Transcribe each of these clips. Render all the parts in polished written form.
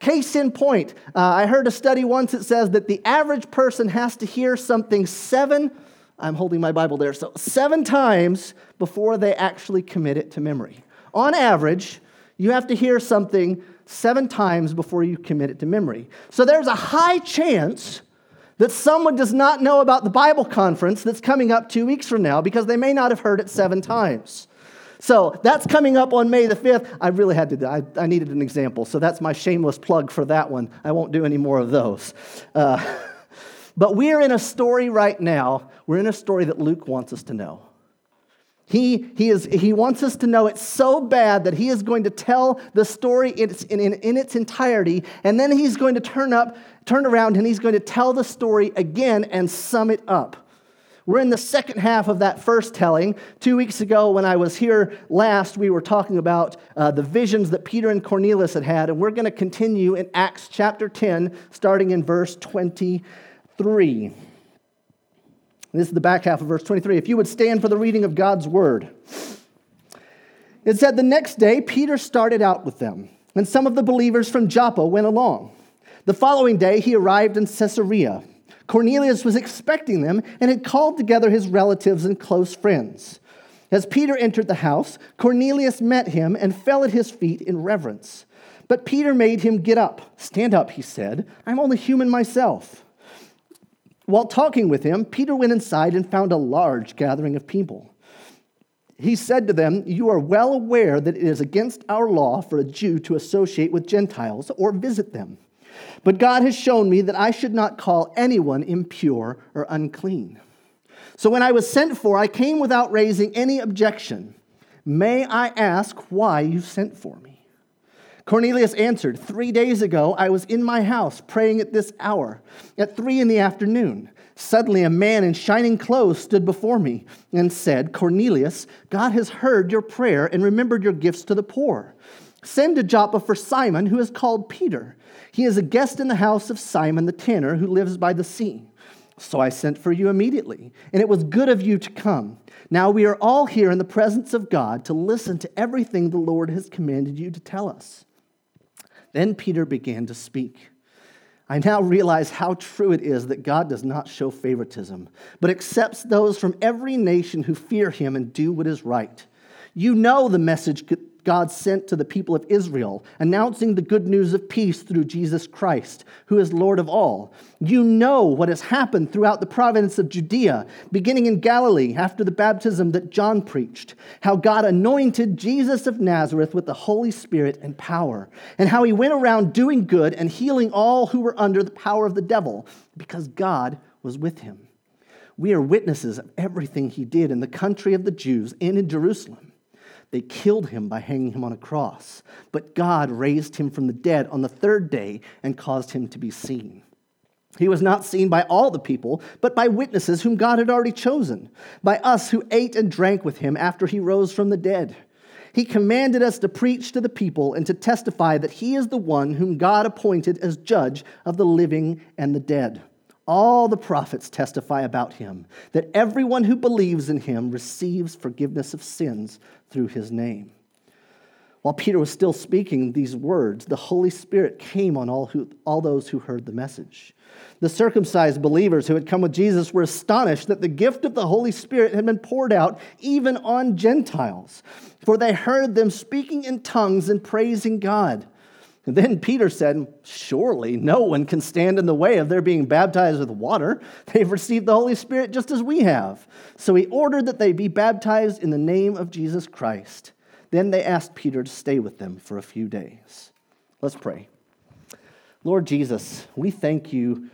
Case in point, I heard a study once that says that the average person has to hear something I'm holding my Bible there, so 7 times before they actually commit it to memory. On average, you have to hear something 7 times before you commit it to memory. So there's a high chance that someone does not know about the Bible conference that's coming up 2 weeks from now because they may not have heard it 7 times. So that's coming up on May the 5th. I really had to, I needed an example, so that's my shameless plug for that one. I won't do any more of those. But we're in a story right now. We're in a story that Luke wants us to know. He wants us to know it so bad that he is going to tell the story in its entirety, and then he's going to turn around and he's going to tell the story again and sum it up. We're in the second half of that first telling. 2 weeks ago when I was here last, we were talking about the visions that Peter and Cornelius had, and we're going to continue in Acts chapter 10, starting in verse 23. This is the back half of verse 23. If you would stand for the reading of God's word. It said, the next day, Peter started out with them, and some of the believers from Joppa went along. The following day, he arrived in Caesarea. Cornelius was expecting them and had called together his relatives and close friends. As Peter entered the house, Cornelius met him and fell at his feet in reverence. But Peter made him get up. Stand up, he said. I'm only human myself. While talking with him, Peter went inside and found a large gathering of people. He said to them, you are well aware that it is against our law for a Jew to associate with Gentiles or visit them. But God has shown me that I should not call anyone impure or unclean. So when I was sent for, I came without raising any objection. May I ask why you sent for me? Cornelius answered, 3 days ago I was in my house praying at this hour, at 3 p.m. Suddenly a man in shining clothes stood before me and said, Cornelius, God has heard your prayer and remembered your gifts to the poor. Send to Joppa for Simon, who is called Peter. He is a guest in the house of Simon the tanner, who lives by the sea. So I sent for you immediately, and it was good of you to come. Now we are all here in the presence of God to listen to everything the Lord has commanded you to tell us. Then Peter began to speak. I now realize how true it is that God does not show favoritism, but accepts those from every nation who fear him and do what is right. You know the message God sent to the people of Israel, announcing the good news of peace through Jesus Christ, who is Lord of all. You know what has happened throughout the province of Judea, beginning in Galilee after the baptism that John preached, how God anointed Jesus of Nazareth with the Holy Spirit and power, and how he went around doing good and healing all who were under the power of the devil, because God was with him. We are witnesses of everything he did in the country of the Jews and in Jerusalem. They killed him by hanging him on a cross, but God raised him from the dead on the 3rd day and caused him to be seen. He was not seen by all the people, but by witnesses whom God had already chosen, by us who ate and drank with him after he rose from the dead. He commanded us to preach to the people and to testify that he is the one whom God appointed as judge of the living and the dead. All the prophets testify about him, that everyone who believes in him receives forgiveness of sins through his name. While Peter was still speaking these words, the Holy Spirit came on all those who heard the message. The circumcised believers who had come with Jesus were astonished that the gift of the Holy Spirit had been poured out even on Gentiles, for they heard them speaking in tongues and praising God. And then Peter said, surely no one can stand in the way of their being baptized with water. They've received the Holy Spirit just as we have. So he ordered that they be baptized in the name of Jesus Christ. Then they asked Peter to stay with them for a few days. Let's pray. Lord Jesus, we thank you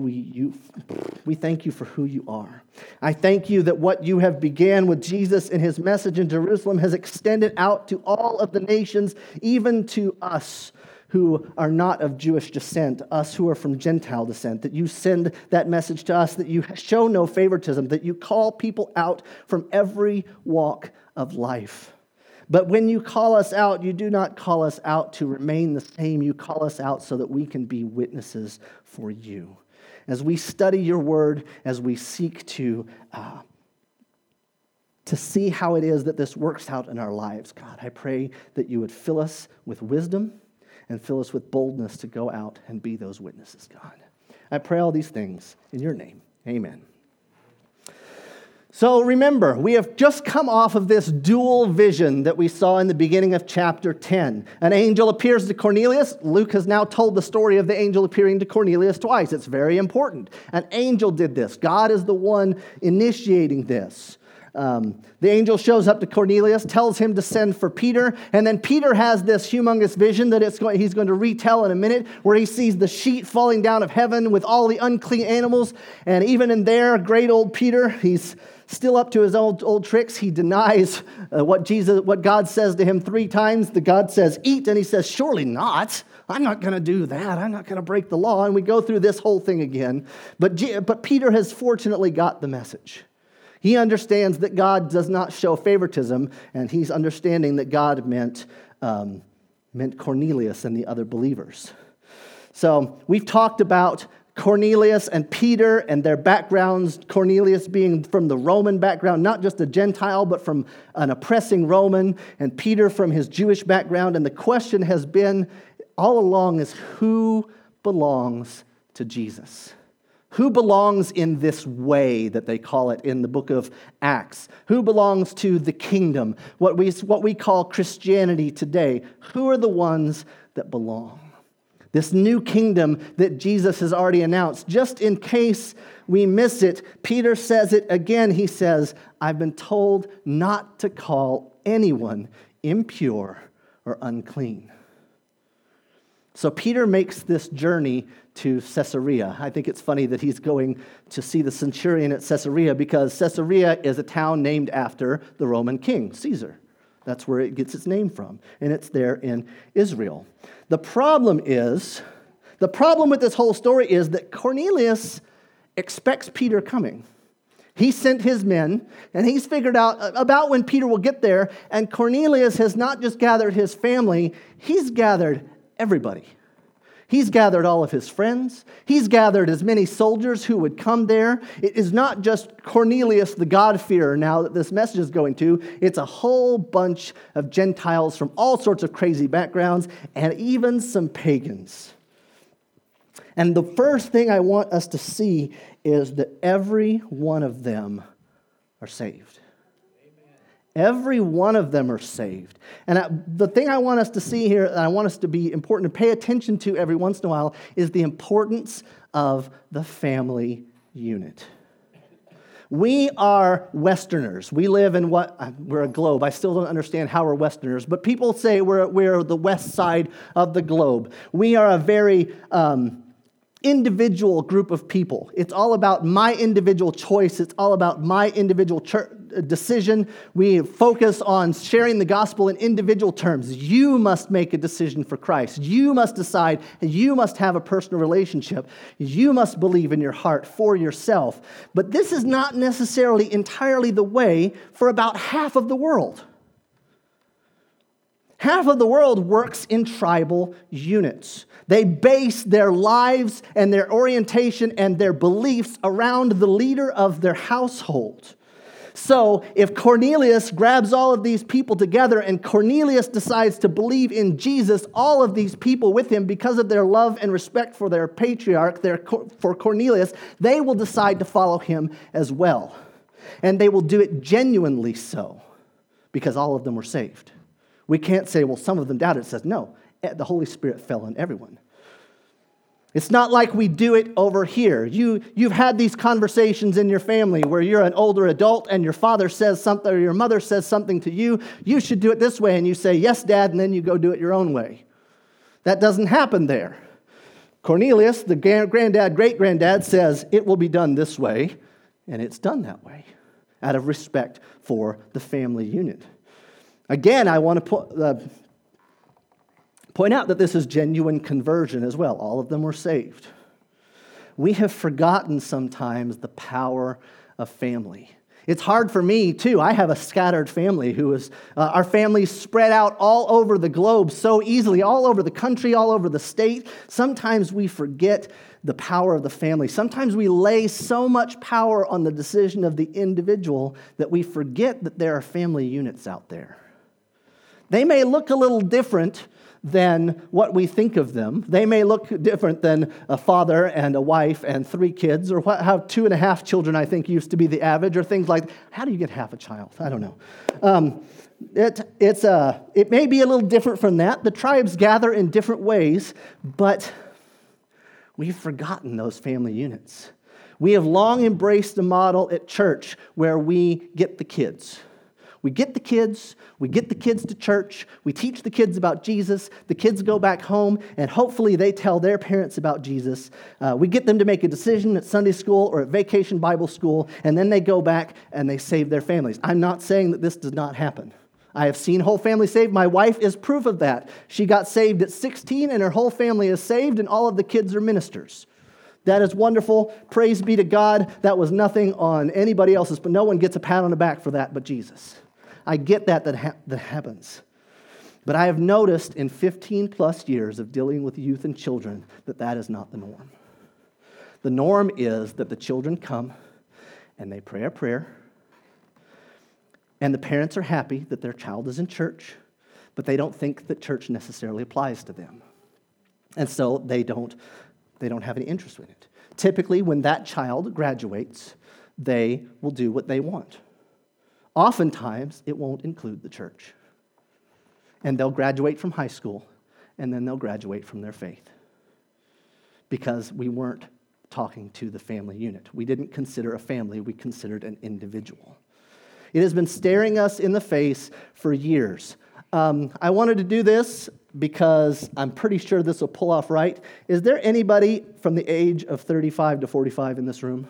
we thank you for who you are. I thank you that what you have began with Jesus and his message in Jerusalem has extended out to all of the nations, even to us who are not of Jewish descent, us who are from Gentile descent, that you send that message to us, that you show no favoritism, that you call people out from every walk of life. But when you call us out, you do not call us out to remain the same. You call us out so that we can be witnesses for you. As we study your word, as we seek to see how it is that this works out in our lives, God, I pray that you would fill us with wisdom, and fill us with boldness to go out and be those witnesses, God. I pray all these things in your name. Amen. So remember, we have just come off of this dual vision that we saw in the beginning of chapter 10. An angel appears to Cornelius. Luke has now told the story of the angel appearing to Cornelius twice. It's very important. An angel did this. God is the one initiating this. The angel shows up to Cornelius, tells him to send for Peter, and then Peter has this humongous vision that he's going to retell in a minute, where he sees the sheet falling down of heaven with all the unclean animals, and even in there, great old Peter, he's still up to his old tricks. He denies what God says to him 3 times. The God says, eat, and he says, surely not. I'm not going to do that. I'm not going to break the law. And we go through this whole thing again. But Peter has fortunately got the message. He understands that God does not show favoritism, and he's understanding that God meant Cornelius and the other believers. So we've talked about Cornelius and Peter and their backgrounds, Cornelius being from the Roman background, not just a Gentile, but from an oppressing Roman, and Peter from his Jewish background. And the question has been all along is who belongs to Jesus? Who belongs in this way that they call it in the book of Acts? Who belongs to the kingdom? What we call Christianity today. Who are the ones that belong? This new kingdom that Jesus has already announced. Just in case we miss it, Peter says it again. He says, I've been told not to call anyone impure or unclean. So Peter makes this journey to Caesarea. I think it's funny that he's going to see the centurion at Caesarea because Caesarea is a town named after the Roman king, Caesar. That's where it gets its name from, and it's there in Israel. The problem with this whole story is that Cornelius expects Peter coming. He sent his men, and he's figured out about when Peter will get there, and Cornelius has not just gathered his family, he's gathered everybody. He's gathered all of his friends. He's gathered as many soldiers who would come there. It is not just Cornelius, the God-fearer, now that this message is going to. It's a whole bunch of Gentiles from all sorts of crazy backgrounds and even some pagans. And the first thing I want us to see is that every one of them are saved. Every one of them are saved. And the thing I want us to see here, and I want us to be important to pay attention to every once in a while, is the importance of the family unit. We are Westerners. We live in we're a globe. I still don't understand how we're Westerners, but people say we're the west side of the globe. We are a very individual group of people. It's all about my individual choice. It's all about my individual decision. We focus on sharing the gospel in individual terms. You must make a decision for Christ. You must decide, and you must have a personal relationship. You must believe in your heart for yourself. But this is not necessarily entirely the way for about half of the world. Half of the world works in tribal units. They base their lives and their orientation and their beliefs around the leader of their household. So if Cornelius grabs all of these people together and Cornelius decides to believe in Jesus, all of these people with him, because of their love and respect for their patriarch, for Cornelius, they will decide to follow him as well. And they will do it genuinely so, because all of them were saved. We can't say, well, some of them doubted. It says, no, the Holy Spirit fell on everyone. It's not like we do it over here. You've had these conversations in your family where you're an older adult and your father says something or your mother says something to you. You should do it this way. And you say, yes, Dad, and then you go do it your own way. That doesn't happen there. Cornelius, the granddad, great-granddad, says, it will be done this way. And it's done that way out of respect for the family unit. Again, I want to point out that this is genuine conversion as well. All of them were saved. We have forgotten sometimes the power of family. It's hard for me, too. I have a scattered family our family's spread out all over the globe so easily, all over the country, all over the state. Sometimes we forget the power of the family. Sometimes we lay so much power on the decision of the individual that we forget that there are family units out there. They may look a little different than what we think of them. They may look different than a father and a wife and 3 kids, or how 2.5 children, I think, used to be the average, or things like, how do you get half a child? I don't know. It may be a little different from that. The tribes gather in different ways, but we've forgotten those family units. We have long embraced a model at church where we get the kids. We get the kids to church, we teach the kids about Jesus, the kids go back home, and hopefully they tell their parents about Jesus. We get them to make a decision at Sunday school or at Vacation Bible School, and then they go back and they save their families. I'm not saying that this does not happen. I have seen whole families saved. My wife is proof of that. She got saved at 16, and her whole family is saved, and all of the kids are ministers. That is wonderful. Praise be to God. That was nothing on anybody else's, but no one gets a pat on the back for that but Jesus. I get that happens. But I have noticed in 15 plus years of dealing with youth and children that is not the norm. The norm is that the children come and they pray a prayer, and the parents are happy that their child is in church, but they don't think that church necessarily applies to them. And so they don't have any interest in it. Typically, when that child graduates, they will do what they want. Oftentimes, it won't include the church. And they'll graduate from high school, and then they'll graduate from their faith. Because we weren't talking to the family unit. We didn't consider a family, we considered an individual. It has been staring us in the face for years. I wanted to do this because I'm pretty sure this will pull off right. Is there anybody from the age of 35 to 45 in this room?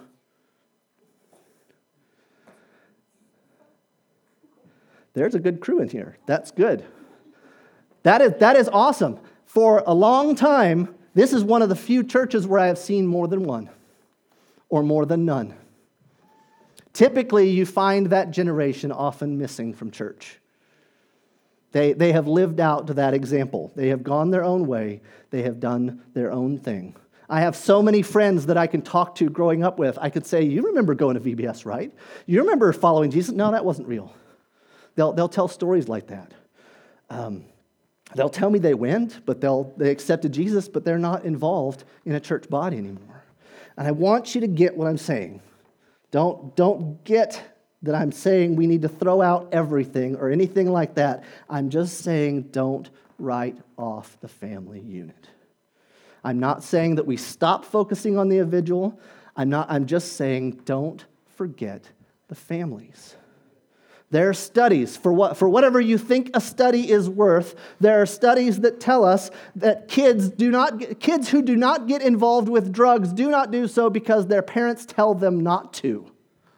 There's a good crew in here. That's good. That is awesome. For a long time, this is one of the few churches where I have seen more than one or more than none. Typically, you find that generation often missing from church. They have lived out to that example. They have gone their own way. They have done their own thing. I have so many friends that I can talk to growing up with. I could say, you remember going to VBS, right? You remember following Jesus? No, that wasn't real. They'll tell stories like that. They'll tell me they went, but they accepted Jesus, but they're not involved in a church body anymore. And I want you to get what I'm saying. Don't get that I'm saying we need to throw out everything or anything like that. I'm just saying don't write off the family unit. I'm not saying that we stop focusing on the individual. I'm just saying don't forget the families. There are studies, for whatever you think a study is worth, there are studies that tell us that kids who do not get involved with drugs do not do so because their parents tell them not to.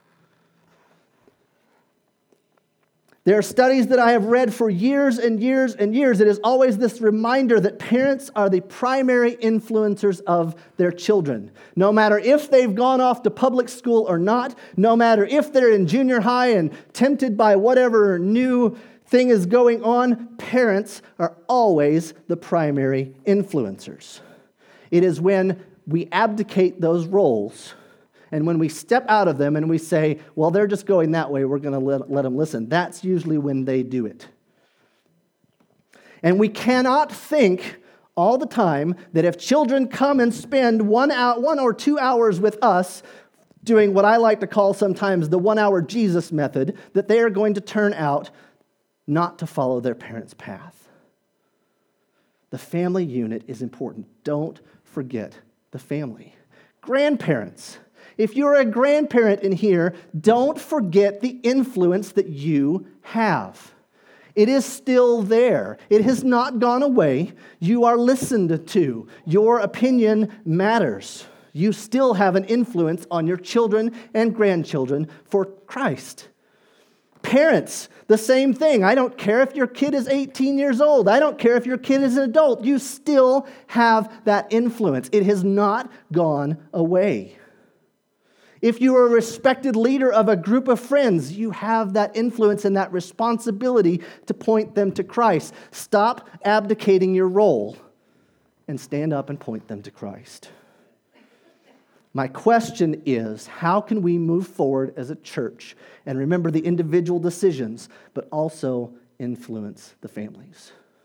There are studies that I have read for years and years and years. It is always this reminder that parents are the primary influencers of their children. No matter if they've gone off to public school or not, no matter if they're in junior high and tempted by whatever new thing is going on, parents are always the primary influencers. It is when we abdicate those roles and when we step out of them and we say, well, they're just going that way, we're going to let them listen. That's usually when they do it. And we cannot think all the time that if children come and spend 1 or 2 hours with us doing what I like to call sometimes the 1-hour Jesus method, that they are going to turn out not to follow their parents' path. The family unit is important. Don't forget the family. Grandparents. If you're a grandparent in here, don't forget the influence that you have. It is still there. It has not gone away. You are listened to. Your opinion matters. You still have an influence on your children and grandchildren for Christ. Parents, the same thing. I don't care if your kid is 18 years old. I don't care if your kid is an adult. You still have that influence. It has not gone away. If you are a respected leader of a group of friends, you have that influence and that responsibility to point them to Christ. Stop abdicating your role and stand up and point them to Christ. My question is, how can we move forward as a church and remember the individual decisions, but also influence the families?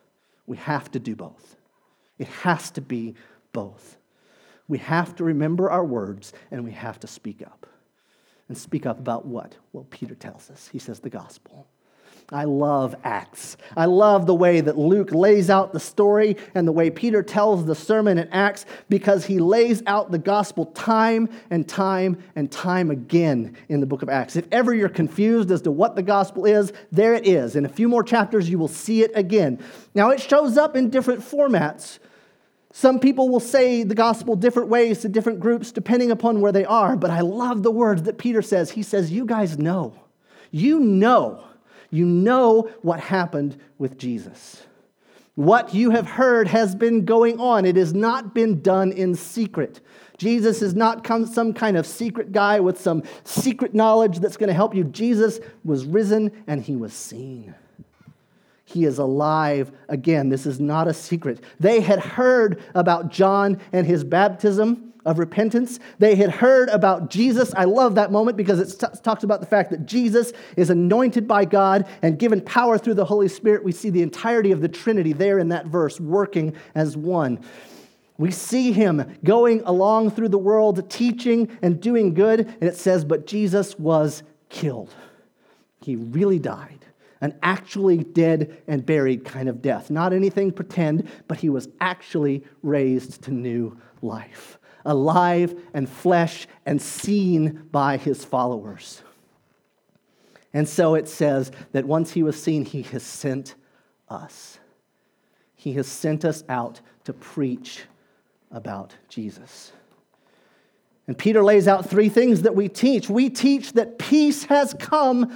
We have to do both. It has to be both. We have to remember our words, and we have to speak up. And speak up about what? Well, Peter tells us. He says the gospel. I love Acts. I love the way that Luke lays out the story and the way Peter tells the sermon in Acts, because he lays out the gospel time and time and time again in the book of Acts. If ever you're confused as to what the gospel is, there it is. In a few more chapters, you will see it again. Now, it shows up in different formats. Some people will say the gospel different ways to different groups depending upon where they are, but I love the words that Peter says. He says, you guys know. You know what happened with Jesus. What you have heard has been going on. It has not been done in secret. Jesus is not some kind of secret guy with some secret knowledge that's going to help you. Jesus was risen and he was seen. He is alive again. This is not a secret. They had heard about John and his baptism of repentance. They had heard about Jesus. I love that moment because it talks about the fact that Jesus is anointed by God and given power through the Holy Spirit. We see the entirety of the Trinity there in that verse working as one. We see him going along through the world teaching and doing good. And it says, but Jesus was killed. He really died. An actually dead and buried kind of death. Not anything pretend, but he was actually raised to new life. Alive and flesh and seen by his followers. And so it says that once he was seen, he has sent us. He has sent us out to preach about Jesus. And Peter lays out three things that we teach. We teach that peace has come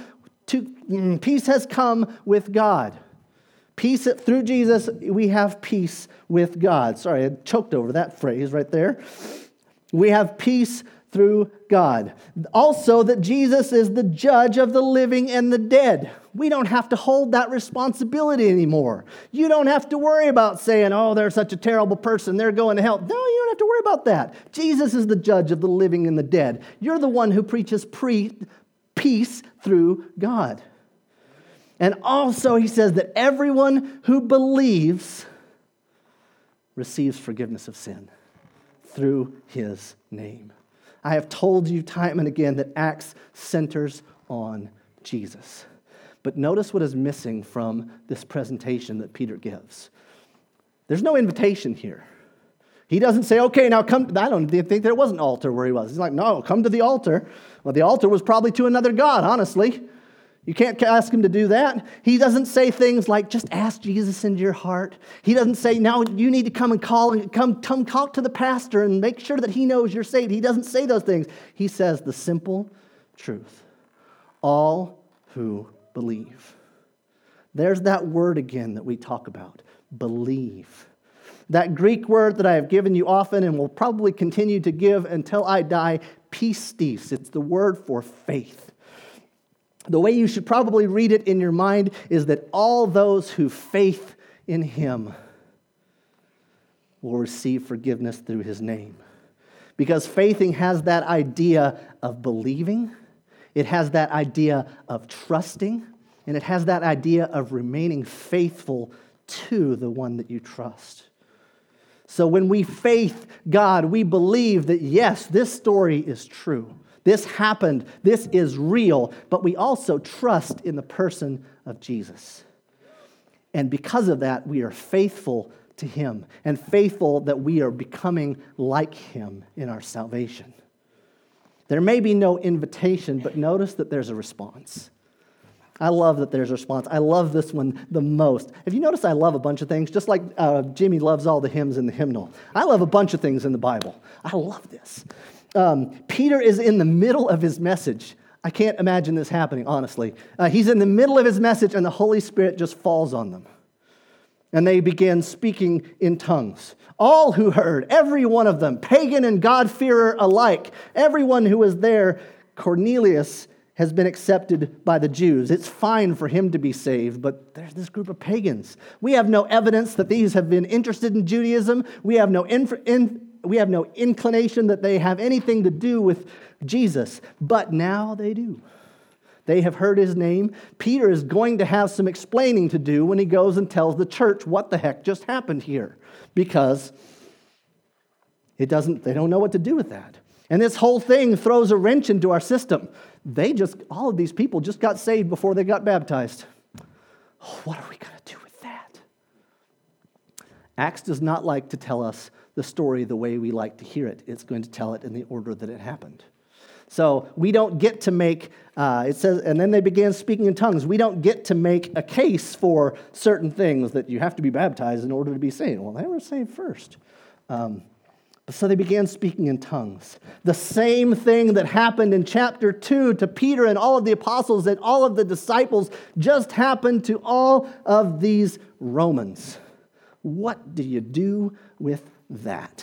with God. Peace through Jesus, we have peace with God. Sorry, I choked over that phrase right there. We have peace through God. Also, that Jesus is the judge of the living and the dead. We don't have to hold that responsibility anymore. You don't have to worry about saying, oh, they're such a terrible person, they're going to hell. No, you don't have to worry about that. Jesus is the judge of the living and the dead. You're the one who preaches peace through God. And also, he says that everyone who believes receives forgiveness of sin through his name. I have told you time and again that Acts centers on Jesus. But notice what is missing from this presentation that Peter gives. There's no invitation here. He doesn't say, okay, now come. I don't think there was an altar where he was. He's like, no, come to the altar. Well, the altar was probably to another god, honestly. You can't ask him to do that. He doesn't say things like, just ask Jesus into your heart. He doesn't say, now you need to come talk to the pastor and make sure that he knows you're saved. He doesn't say those things. He says the simple truth. All who believe. There's that word again that we talk about, believe. That Greek word that I have given you often and will probably continue to give until I die, pistis. It's the word for faith. The way you should probably read it in your mind is that all those who faith in him will receive forgiveness through his name. Because faithing has that idea of believing, it has that idea of trusting, and it has that idea of remaining faithful to the one that you trust. So when we faith God, we believe that yes, this story is true. This happened. This is real. But we also trust in the person of Jesus. And because of that, we are faithful to him and faithful that we are becoming like him in our salvation. There may be no invitation, but notice that there's a response. I love that there's a response. I love this one the most. Have you noticed I love a bunch of things? Just like Jimmy loves all the hymns in the hymnal. I love a bunch of things in the Bible. I love this. Peter is in the middle of his message. I can't imagine this happening, honestly. He's in the middle of his message, and the Holy Spirit just falls on them. And they begin speaking in tongues. All who heard, every one of them, pagan and God-fearer alike, everyone who was there, Cornelius has been accepted by the Jews. It's fine for him to be saved, but there's this group of pagans. We have no evidence that these have been interested in Judaism. We have no inclination that they have anything to do with Jesus, but now they do. They have heard his name. Peter is going to have some explaining to do when he goes and tells the church what the heck just happened here, because they don't know what to do with that. And this whole thing throws a wrench into our system. All of these people just got saved before they got baptized. Oh, what are we going to do with that? Acts does not like to tell us the story the way we like to hear it. It's going to tell it in the order that it happened. So we don't get to make, it says, and then they began speaking in tongues. We don't get to make a case for certain things that you have to be baptized in order to be saved. Well, they were saved first. So they began speaking in tongues. The same thing that happened in chapter 2 to Peter and all of the apostles and all of the disciples just happened to all of these Romans. What do you do with that?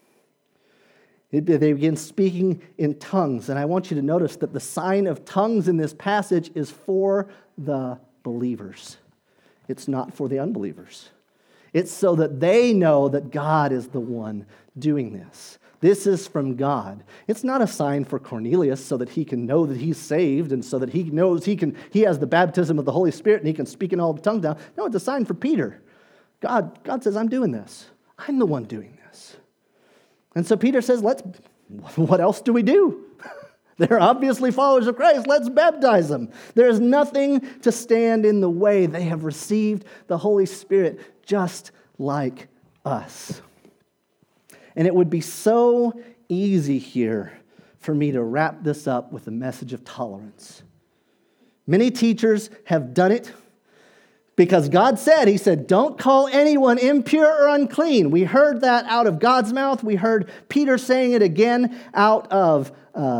They begin speaking in tongues. And I want you to notice that the sign of tongues in this passage is for the believers. It's not for the unbelievers. It's so that they know that God is the one doing this. This is from God. It's not a sign for Cornelius so that he can know that he's saved and so that he knows he has the baptism of the Holy Spirit and he can speak in all the tongues now. No, it's a sign for Peter. God says, I'm doing this. I'm the one doing this. And so Peter says, what else do we do? They're obviously followers of Christ. Let's baptize them. There is nothing to stand in the way. They have received the Holy Spirit just like us. And it would be so easy here for me to wrap this up with a message of tolerance. Many teachers have done it because God said, He said, don't call anyone impure or unclean. We heard that out of God's mouth. We heard Peter saying it again out of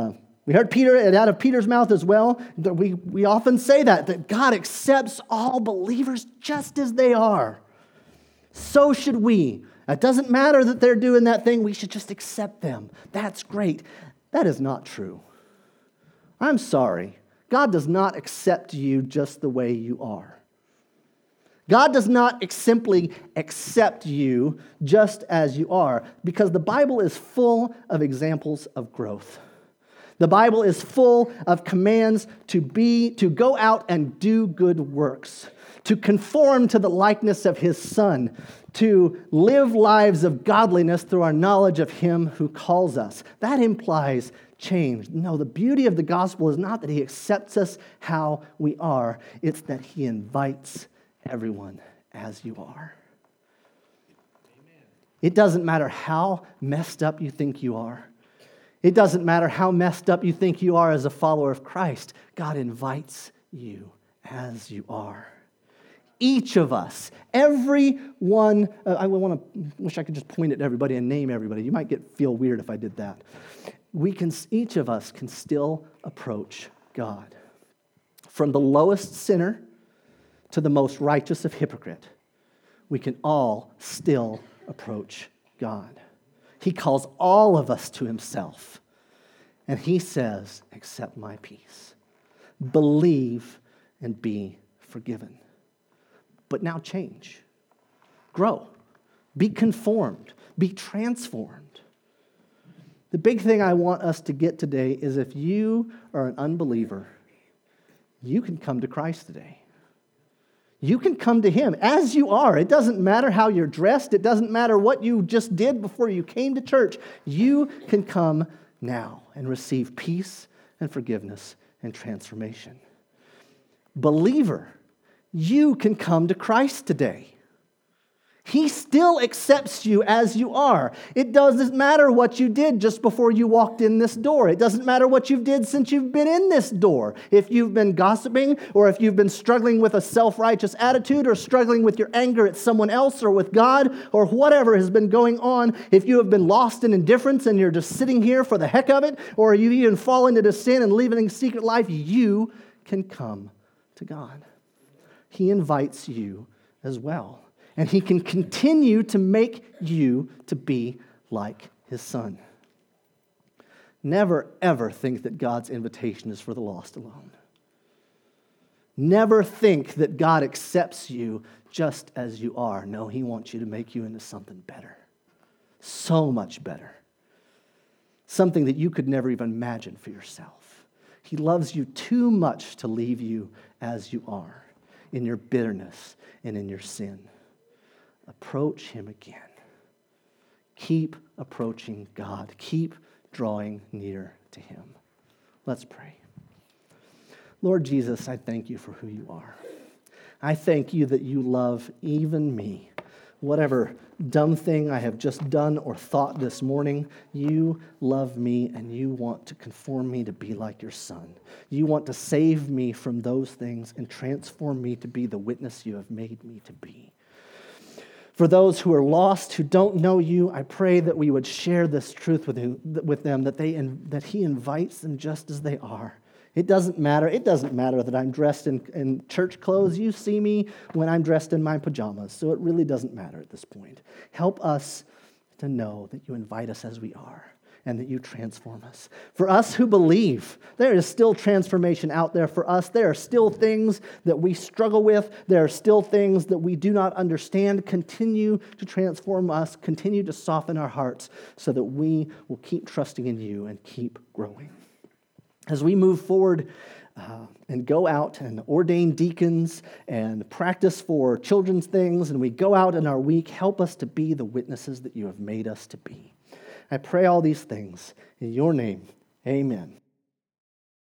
Peter's mouth as well. We often say that God accepts all believers just as they are. So should we. It doesn't matter that they're doing that thing. We should just accept them. That's great. That is not true. I'm sorry. God does not accept you just the way you are. God does not simply accept you just as you are, because the Bible is full of examples of growth. The Bible is full of commands to go out and do good works, to conform to the likeness of His Son, to live lives of godliness through our knowledge of Him who calls us. That implies change. No, the beauty of the gospel is not that He accepts us how we are. It's that He invites everyone as you are. Amen. It doesn't matter how messed up you think you are. It doesn't matter how messed up you think you are as a follower of Christ. God invites you as you are. Each of us, everyone, wish I could just point at everybody and name everybody. You might feel weird if I did that. Each of us can still approach God. From the lowest sinner to the most righteous of hypocrite, we can all still approach God. He calls all of us to Himself, and He says, accept my peace. Believe and be forgiven. But now change. Grow. Be conformed. Be transformed. The big thing I want us to get today is if you are an unbeliever, you can come to Christ today. You can come to Him as you are. It doesn't matter how you're dressed. It doesn't matter what you just did before you came to church. You can come now and receive peace and forgiveness and transformation. Believer, you can come to Christ today. He still accepts you as you are. It doesn't matter what you did just before you walked in this door. It doesn't matter what you've did since you've been in this door. If you've been gossiping, or if you've been struggling with a self-righteous attitude, or struggling with your anger at someone else or with God, or whatever has been going on, if you have been lost in indifference and you're just sitting here for the heck of it, or you even fall into sin and living a secret life, you can come to God. He invites you as well. And He can continue to make you to be like His Son. Never, ever think that God's invitation is for the lost alone. Never think that God accepts you just as you are. No, He wants you to make you into something better. So much better. Something that you could never even imagine for yourself. He loves you too much to leave you as you are, in your bitterness and in your sin. Approach him again. Keep approaching God. Keep drawing near to him. Let's pray. Lord Jesus, I thank you for who you are. I thank you that you love even me. Whatever dumb thing I have just done or thought this morning, you love me and you want to conform me to be like your Son. You want to save me from those things and transform me to be the witness you have made me to be. For those who are lost, who don't know you, I pray that we would share this truth with them, that he invites them just as they are. It doesn't matter. It doesn't matter that I'm dressed in church clothes. You see me when I'm dressed in my pajamas, so it really doesn't matter at this point. Help us to know that you invite us as we are and that you transform us. For us who believe, there is still transformation out there for us. There are still things that we struggle with. There are still things that we do not understand. Continue to transform us. Continue to soften our hearts so that we will keep trusting in you and keep growing. As we move forward and go out and ordain deacons and practice for children's things, and we go out in our week, help us to be the witnesses that you have made us to be. I pray all these things in your name. Amen.